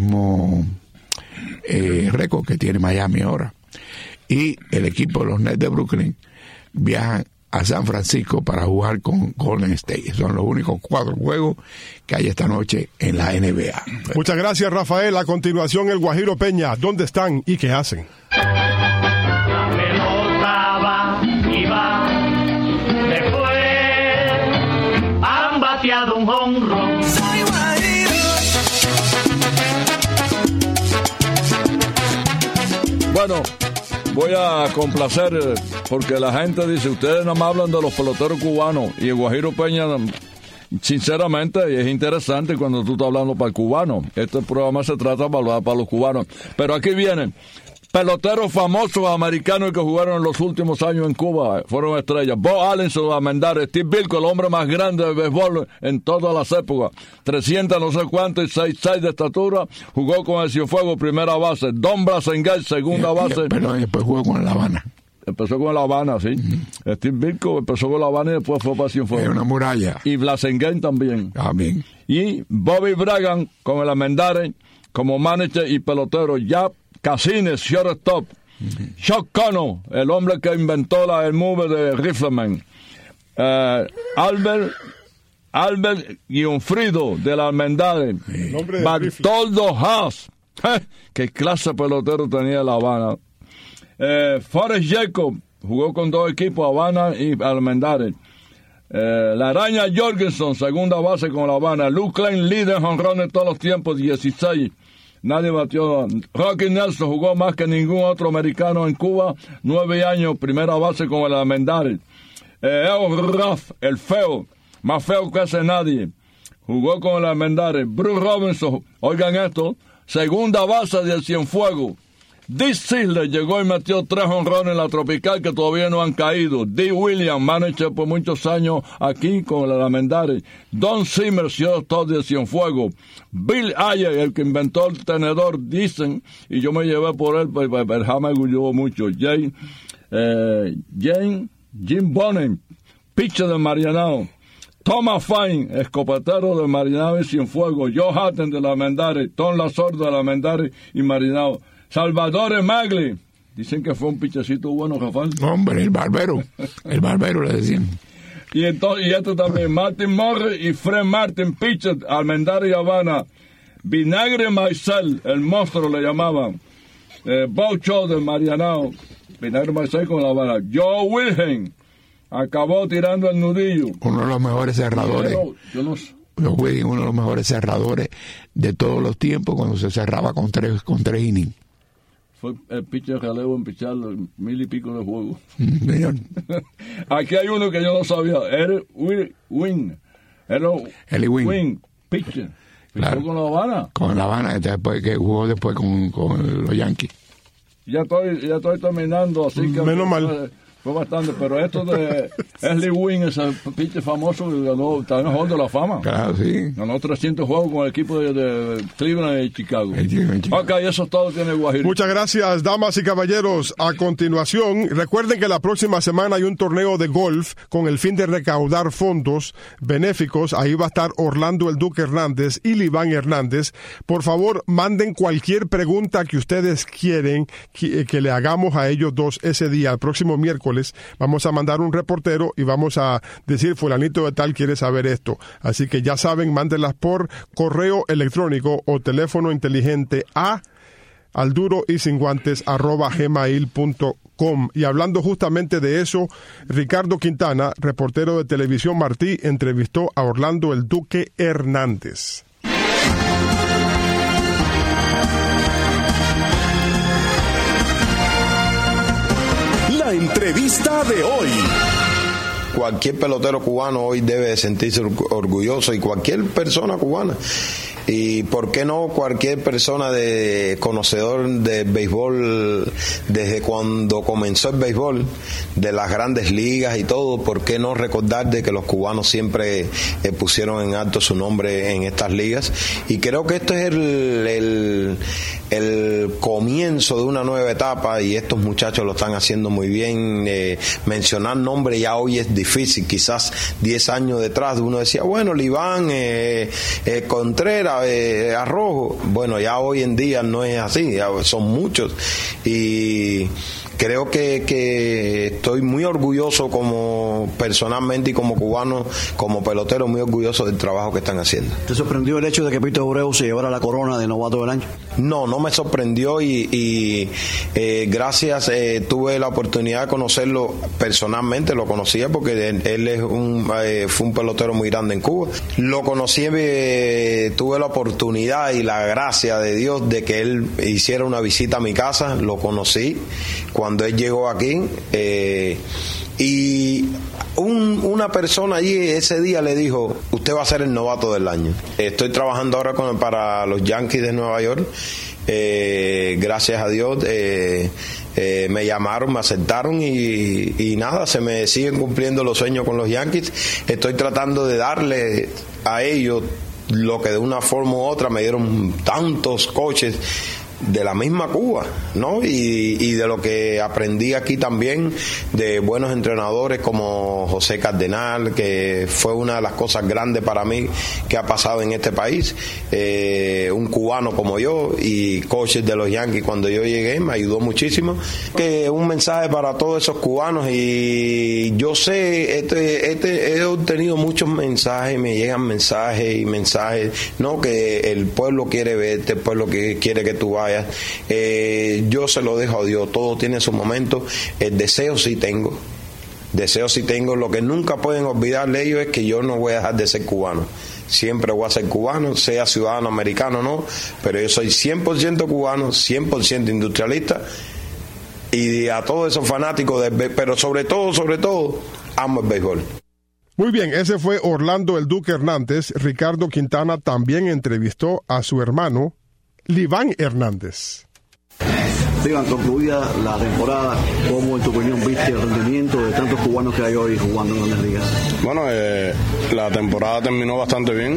récord que tiene Miami ahora. Y el equipo de los Nets de Brooklyn viajan a San Francisco para jugar con Golden State. Son los únicos 4 juegos que hay esta noche en la NBA. Muchas gracias, Rafael. A continuación, el Guajiro Peña. ¿Dónde están y qué hacen? La pelota va y va. Después han bateado un jonrón. Soy Guajiro. Bueno, voy a complacer porque la gente dice, ustedes no me hablan de los peloteros cubanos, y el Guajiro Peña, sinceramente, es interesante cuando tú estás hablando para el cubano. Este programa se trata de hablar para los cubanos. Pero aquí vienen peloteros famosos americanos que jugaron en los últimos años en Cuba, fueron estrellas. Bo Allen, Sudamendare, Steve Bilko, el hombre más grande de béisbol en todas las épocas, 300 no sé cuánto y 6'6" de estatura, jugó con el Cienfuegos primera base, Don Blasengel segunda base. Pero después jugó con La Habana. Empezó con La Habana, sí. Steve Bilko empezó con La Habana y después fue para Cienfuegos. Es una muralla. Y Blasengel también. Bien. Y Bobby Bragan con el Almendares como manager y pelotero. Ya Casines, shortstop. Chuck Connor, el hombre que inventó el move de Rifleman. Albert Guionfrido del Almendares. Bartoldo Haas. Qué clase de pelotero tenía La Habana. Forrest Jacob jugó con 2 equipos, Habana y Almendares. La Araña Jorgensen, segunda base con La Habana. Luke Klein, líder en jonrones de todos los tiempos, 16. Nadie batió. Rocky Nelson jugó más que ningún otro americano en Cuba, 9 años, primera base con el Almendares. Earl Ruff, el feo, más feo que hace nadie, jugó con el Almendares. Bruce Robinson, oigan esto, segunda base del Cienfuegos. Dick Sisler llegó y metió 3 jonrones en la Tropical que todavía no han caído. Dee Williams, manager por muchos años aquí con el Almendares. Don Zimmer, shortstop de Cienfuegos. Bill Ayer, el que inventó el tenedor, dicen, y yo me llevé por él, pues jamás me gustó mucho. Jim Bonham, pitcher de Marianao. Thomas Fine, escopetero de Marianao y Cienfuegos. Joe Hatton de la Almendares. Tom Lazor de la Almendares y Marianao. Salvador Magli, dicen que fue un pichecito bueno, Rafael. Hombre, el barbero le decían. Y esto también, Martin Morris y Fred Martin, pitcher, Almendares y Habana. Vinagre Maisel, el monstruo le llamaban. Bob Shaw de Marianao, Vinagre Maisel con La Habana. Joe Wilhelm, acabó tirando el nudillo. Uno de los mejores cerradores. Yo no sé. Joe Wilhelm, uno de los mejores cerradores de todos los tiempos, cuando se cerraba con tres innings. Fue el pitcher relevo en pichar 1000 y pico de juegos. Aquí hay uno que yo no sabía. Eli Wing, pitcher. Claro. ¿Con La Habana? Con La Habana, que jugó después con los Yankees. Ya estoy terminando, así que... Menos mal. Fue bastante, pero esto de Early Wynn, ese pitcher famoso, ganó, está en el Hall de la Fama. Claro, sí. Ganó 300 juegos con el equipo de Cleveland y Chicago. Ok, eso es todo, tiene Guajiro. Muchas gracias, damas y caballeros. A continuación, recuerden que la próxima semana hay un torneo de golf con el fin de recaudar fondos benéficos. Ahí va a estar Orlando el Duque Hernández y Liván Hernández. Por favor, manden cualquier pregunta que ustedes quieren que le hagamos a ellos dos ese día, el próximo miércoles. Vamos a mandar un reportero y vamos a decir, fulanito de tal quiere saber esto. Así que ya saben, mándenlas por correo electrónico o teléfono inteligente a alduroysinguantes@gmail.com. Y hablando justamente de eso, Ricardo Quintana, reportero de Televisión Martí, entrevistó a Orlando el Duque Hernández. La entrevista de hoy. Cualquier pelotero cubano hoy debe sentirse orgulloso, y cualquier persona cubana. Y por qué no cualquier persona de conocedor de béisbol, desde cuando comenzó el béisbol, de las grandes ligas y todo, por qué no recordar de que los cubanos siempre pusieron en alto su nombre en estas ligas. Y creo que esto es el comienzo de una nueva etapa, y estos muchachos lo están haciendo muy bien. Mencionar nombre ya hoy es difícil. Quizás 10 años detrás uno decía, bueno, Liván, Contreras, Arrojo. Bueno, ya hoy en día no es así, ya son muchos, y creo que estoy muy orgulloso como personalmente y como cubano, como pelotero, muy orgulloso del trabajo que están haciendo. ¿Te sorprendió el hecho de que Pito Abreu se llevara la corona de novato del año? No me sorprendió, y gracias, tuve la oportunidad de conocerlo personalmente. Lo conocía porque él fue un pelotero muy grande en Cuba. Lo conocí, tuve la oportunidad y la gracia de Dios de que él hiciera una visita a mi casa. Lo conocí cuando él llegó aquí, y una persona allí ese día le dijo, usted va a ser el novato del año. Estoy trabajando ahora para los Yankees de Nueva York. Gracias a Dios me llamaron, me aceptaron, y nada, se me siguen cumpliendo los sueños con los Yankees. Estoy tratando de darle a ellos lo que de una forma u otra me dieron tantos coaches de la misma Cuba, ¿no? Y de lo que aprendí aquí también, de buenos entrenadores como José Cardenal, que fue una de las cosas grandes para mí que ha pasado en este país. Un cubano como yo, y coaches de los Yankees cuando yo llegué, me ayudó muchísimo. Que un mensaje para todos esos cubanos, y yo sé, he obtenido muchos mensajes, me llegan mensajes y mensajes, ¿no? Que el pueblo quiere verte, el pueblo que quiere que tú vayas. Yo se lo dejo a Dios, todo tiene su momento. El deseo sí tengo, lo que nunca pueden olvidar de ellos es que yo no voy a dejar de ser cubano. Siempre voy a ser cubano, sea ciudadano americano o no, pero yo soy 100% cubano, 100% industrialista, y a todos esos fanáticos pero sobre todo amo el béisbol. Muy bien, ese fue Orlando el Duque Hernández. Ricardo Quintana también entrevistó a su hermano Liván Hernández. Liván, concluida la temporada, ¿cómo en tu opinión viste el rendimiento de tantos cubanos que hay hoy jugando en las ligas? Bueno, la temporada terminó bastante bien.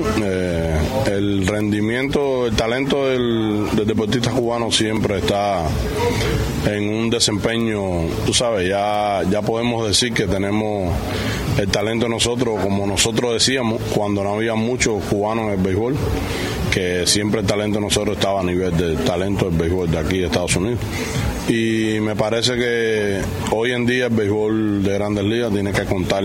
El rendimiento, el talento del deportista cubano siempre está en un desempeño, tú sabes, ya podemos decir que tenemos el talento nosotros, como nosotros decíamos cuando no había muchos cubanos en el béisbol, que siempre el talento de nosotros estaba a nivel del talento del béisbol de aquí de Estados Unidos. Y me parece que hoy en día el béisbol de Grandes Ligas tiene que contar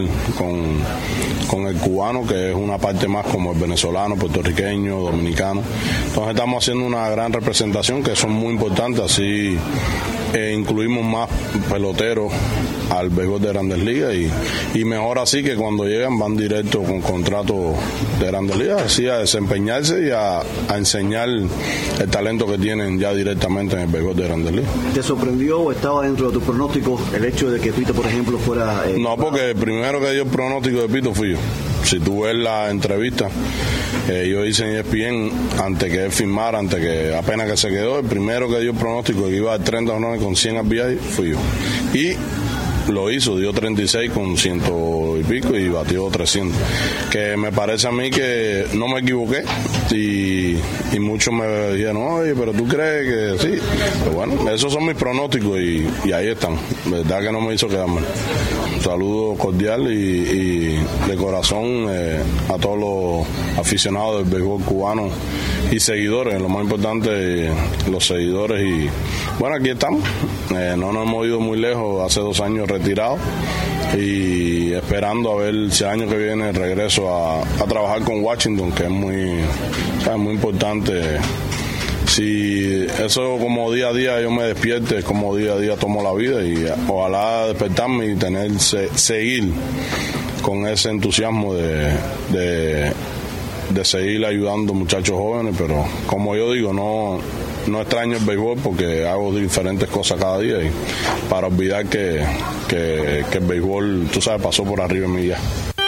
con el cubano, que es una parte más como el venezolano, puertorriqueño, dominicano. Entonces estamos haciendo una gran representación, que son muy importantes, así incluimos más peloteros al béisbol de Grandes Ligas, y mejor así, que cuando llegan van directo con contrato de Grandes Ligas, así a desempeñarse y a enseñar el talento que tienen ya directamente en el béisbol de Grandes Ligas. ¿Te sorprendió o estaba dentro de tus pronósticos el hecho de que Pito, por ejemplo, fuera...? No, porque el primero que dio el pronóstico de Pito fui yo. Si tú ves la entrevista, yo hice en ESPN antes que él firmara, apenas que se quedó, el primero que dio el pronóstico que iba a 30 honores con 100 RBI fui yo. Y lo hizo, dio 36 con 100 y pico y batió 300. Que me parece a mí que no me equivoqué y muchos me dijeron, oye, pero tú crees que sí. Pero bueno, esos son mis pronósticos y ahí están. Verdad que no me hizo quedarme. Un saludo cordial y de corazón a todos los aficionados del béisbol cubano y seguidores, lo más importante, los seguidores. Y bueno, aquí estamos. No nos hemos ido muy lejos, hace 2 años retirados y esperando a ver si el año que viene regreso a trabajar con Washington, que es muy importante. Si eso como día a día yo me despierte, es como día a día tomo la vida y ojalá despertarme y seguir con ese entusiasmo de seguir ayudando muchachos jóvenes, pero como yo digo, no extraño el béisbol porque hago diferentes cosas cada día y para olvidar que el béisbol, tú sabes, pasó por arriba de mí ya.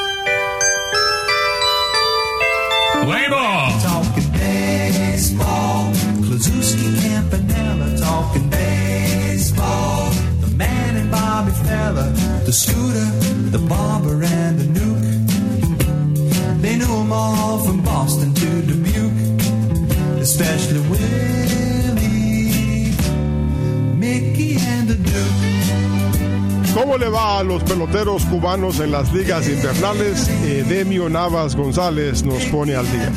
Talking baseball, Klazuski, Campanella, talking baseball. The man and Bobby Fella, the Scooter, the Barber and the Nuke. They knew them all from Boston to Dubuque, especially Willie, Mickey and the Duke. ¿Cómo le va a los peloteros cubanos en las ligas invernales? Edemio Navas González nos pone al día.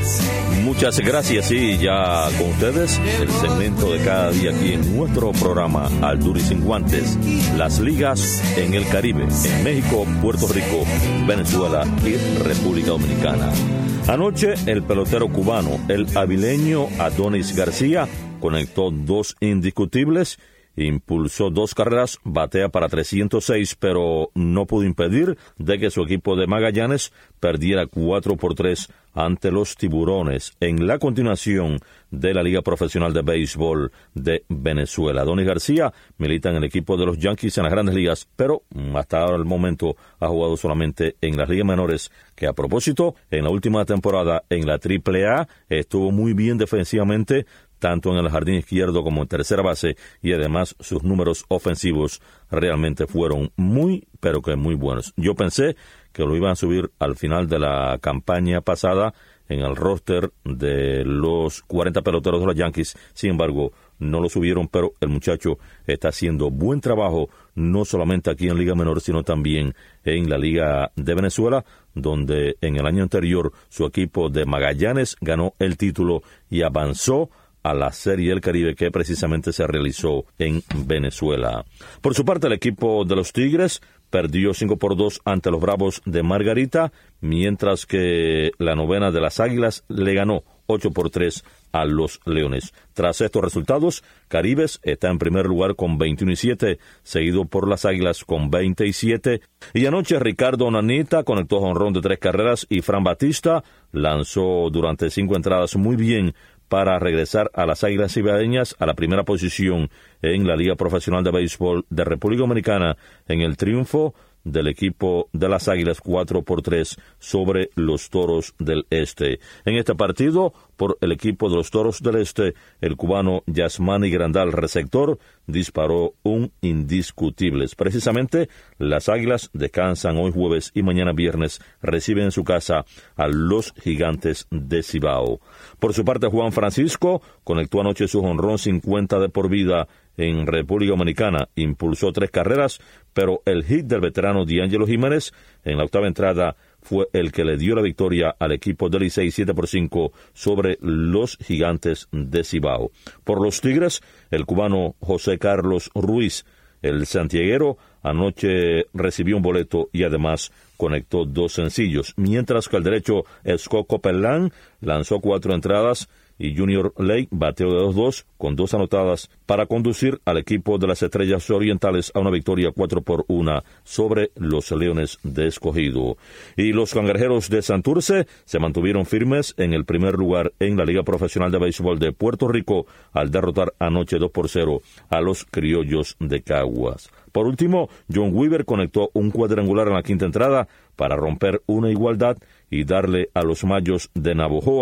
Muchas gracias, y ya con ustedes el segmento de cada día aquí en nuestro programa Al Duro y Sin Guantes, las ligas en el Caribe, en México, Puerto Rico, Venezuela y República Dominicana. Anoche el pelotero cubano, el avileño Adonis García, conectó 2 indiscutibles, impulsó 2 carreras, batea para 306, pero no pudo impedir de que su equipo de Magallanes perdiera 4-3 ante los Tiburones en la continuación de la Liga Profesional de Béisbol de Venezuela. Adonis García milita en el equipo de los Yankees en las Grandes Ligas, pero hasta ahora el momento ha jugado solamente en las ligas menores, que a propósito, en la última temporada en la AAA estuvo muy bien defensivamente, tanto en el jardín izquierdo como en tercera base, y además sus números ofensivos realmente fueron muy, pero que muy buenos. Yo pensé que lo iban a subir al final de la campaña pasada en el roster de los 40 peloteros de los Yankees. Sin embargo, no lo subieron, pero el muchacho está haciendo buen trabajo, no solamente aquí en Liga Menor, sino también en la Liga de Venezuela, donde en el año anterior su equipo de Magallanes ganó el título y avanzó a la Serie del Caribe, que precisamente se realizó en Venezuela. Por su parte, el equipo de los Tigres perdió 5-2 ante los Bravos de Margarita, mientras que la novena de las Águilas le ganó 8-3 a los Leones. Tras estos resultados, Caribes está en primer lugar con 21-7, seguido por las Águilas con 27. Y anoche Ricardo Nanita conectó jonrón de 3 carreras y Fran Batista lanzó durante 5 entradas muy bien para regresar a las Águilas Cibaeñas a la primera posición en la Liga Profesional de Béisbol de República Dominicana en el triunfo del equipo de las Águilas 4-3 sobre los Toros del Este. En este partido, por el equipo de los Toros del Este, el cubano Yasmani Grandal, receptor, disparó un indiscutible. Precisamente, las Águilas descansan hoy jueves y mañana viernes reciben en su casa a los Gigantes de Cibao. Por su parte, Juan Francisco conectó anoche su jonrón 50 de por vida en República Dominicana, impulsó 3 carreras, pero el hit del veterano D'Angelo Jiménez en la octava entrada fue el que le dio la victoria al equipo del Licey 7-5 sobre los Gigantes de Cibao. Por los Tigres, el cubano José Carlos Ruiz, el santiaguero, anoche recibió un boleto y además conectó 2 sencillos, mientras que el derecho Scott Copeland lanzó 4 entradas y Junior Lake bateó de 2-2 con 2 anotadas para conducir al equipo de las Estrellas Orientales a una victoria 4-1 sobre los Leones de Escogido. Y los Cangrejeros de Santurce se mantuvieron firmes en el primer lugar en la Liga Profesional de Béisbol de Puerto Rico al derrotar anoche 2-0 a los Criollos de Caguas. Por último, John Weaver conectó un cuadrangular en la quinta entrada para romper una igualdad y darle a los Mayos de Navojoa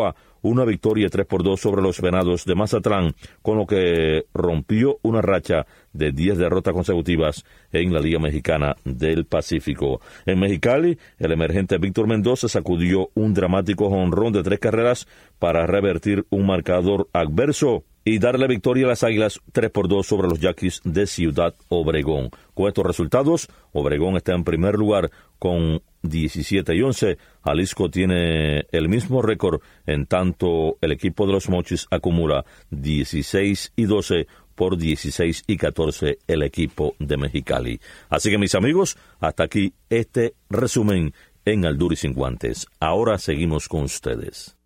una victoria 3-2 sobre los Venados de Mazatlán, con lo que rompió una racha de 10 derrotas consecutivas en la Liga Mexicana del Pacífico. En Mexicali, el emergente Víctor Mendoza sacudió un dramático jonrón de 3 carreras para revertir un marcador adverso y darle victoria a las Águilas 3-2 sobre los Yaquis de Ciudad Obregón. Con estos resultados, Obregón está en primer lugar con 17-11. Jalisco tiene el mismo récord, en tanto el equipo de los Mochis acumula 16-12 por 16-14 el equipo de Mexicali. Así que, mis amigos, hasta aquí este resumen en Al Duro y Sin Guantes. Ahora seguimos con ustedes.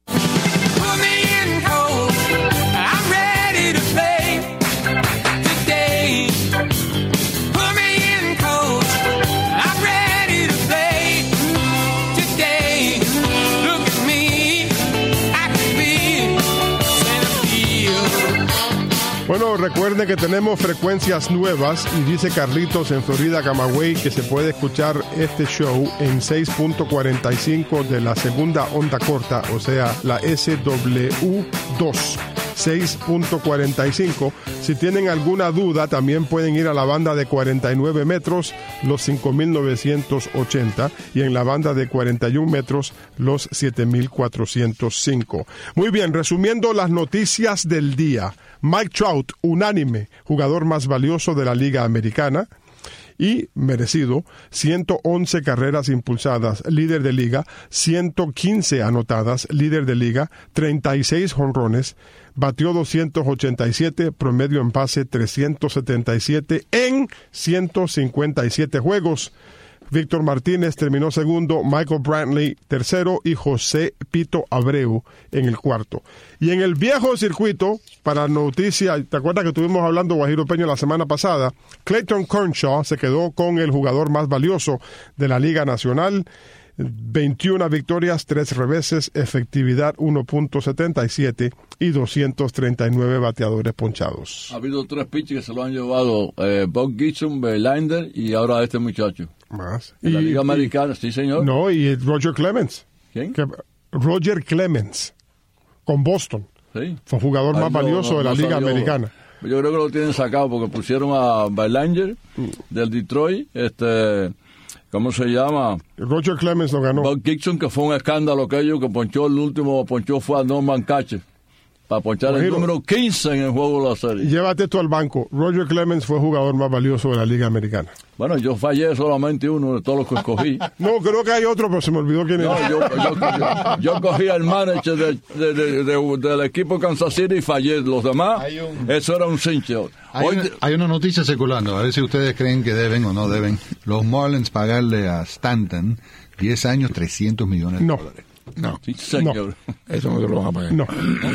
Bueno, recuerden que tenemos frecuencias nuevas y dice Carlitos en Florida, Camagüey, que se puede escuchar este show en 6.45 de la segunda onda corta, o sea, la SW2. 6.45. Si tienen alguna duda, también pueden ir a la banda de 49 metros, los 5.980, y en la banda de 41 metros, los 7.405. Muy bien, resumiendo las noticias del día. Mike Trout, unánime, jugador más valioso de la Liga Americana. Y merecido, 111 carreras impulsadas, líder de liga, 115 anotadas, líder de liga, 36 jonrones, batió 287, promedio en base 377 en 157 juegos. Víctor Martínez terminó segundo, Michael Brantley tercero y José Pito Abreu en el cuarto. Y en el viejo circuito, para noticia, ¿te acuerdas que estuvimos hablando Guajiro Peña la semana pasada? Clayton Kershaw se quedó con el jugador más valioso de la Liga Nacional. 21 victorias, 3 reveses, efectividad 1.77 y 239 bateadores ponchados. Ha habido 3 pitchers que se lo han llevado, Bob Gibson, Verlander y ahora este muchacho. Más. En la Liga Americana, sí señor. No, y Roger Clemens. ¿Quién? Roger Clemens, con Boston. Sí. Fue jugador más valioso de la Liga Americana. Yo creo que lo tienen sacado porque pusieron a Verlander del Detroit, ¿cómo se llama? Roger Clemens lo ganó. Bob Gibson, que fue un escándalo aquello, que ponchó el último, fue a Norman Catcher, para ponchar el número 15 en el juego de la serie. Llévate esto al banco. Roger Clemens fue jugador más valioso de la Liga Americana. Bueno, yo fallé solamente uno de todos los que escogí. No, creo que hay otro, pero se me olvidó quién era. No, yo cogí al manager del equipo de Kansas City y fallé. Los demás, eso era un cincho. Hay una noticia circulando, a ver si ustedes creen que deben o no deben los Marlins pagarle a Stanton 10 años, $300 millones. No, sí, señor. No, eso no se lo van a pagar. No.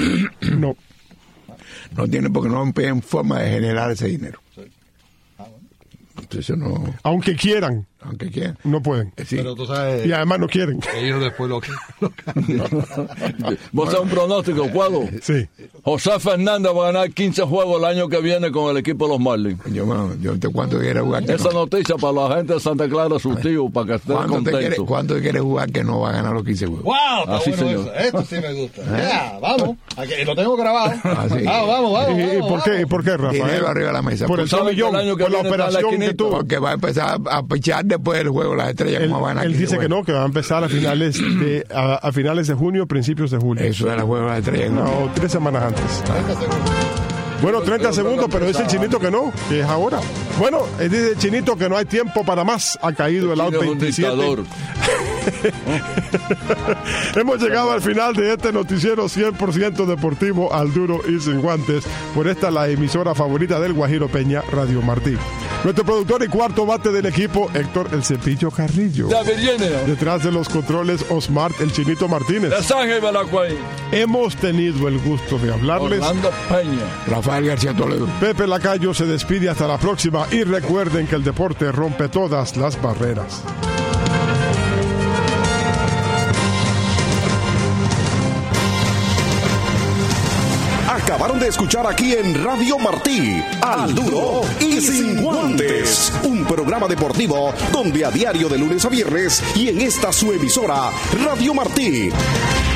No tienen porque no tienen forma de generar ese dinero. Entonces no. Aunque quieran, no pueden. Sí. Pero tú sabes, y además no quieren. Ellos después lo cambian. ¿Vos sabés un pronóstico, Cuadro? Sí. José Fernández va a ganar 15 juegos el año que viene con el equipo de los Marlins. Yo te cuánto quiere jugar. Esa noticia para la gente de Santa Clara, su tío, para que estén contentos. ¿Cuánto quiere jugar que no va a ganar los 15 juegos? ¡Wow! Así, bueno señor. Esto sí me gusta. Ya, vamos. Aquí, lo tengo grabado. Así. Vamos. ¿Y por qué, Rafael? Dinero arriba de la mesa. Por el millón, por la operación que tuvo. Porque va a empezar a pichar después del juego las estrellas. Él dice que no, que va a empezar a finales de junio, principios de julio. Eso era el juego de las estrellas. No, 3 semanas antes. 30 segundos. Bueno, 30 segundos, pero dice el Chinito que no, que es ahora. Bueno, dice el Chinito que no hay tiempo para más. Ha caído el out 27. Hemos llegado al final de este noticiero 100% deportivo Al Duro y Sin Guantes. Por esta la emisora favorita del Guajiro Peña, Radio Martí. Nuestro productor y cuarto bate del equipo, Héctor El Cepillo Carrillo. Detrás de los controles, Osmar El Chinito Martínez. Hemos tenido el gusto de hablarles. Orlando Peña. Rafael García Toledo. Pepe Lacayo se despide hasta la próxima y recuerden que el deporte rompe todas las barreras. Acabaron de escuchar aquí en Radio Martí, Al Duro y Sin Guantes, un programa deportivo donde a diario de lunes a viernes y en esta su emisora, Radio Martí.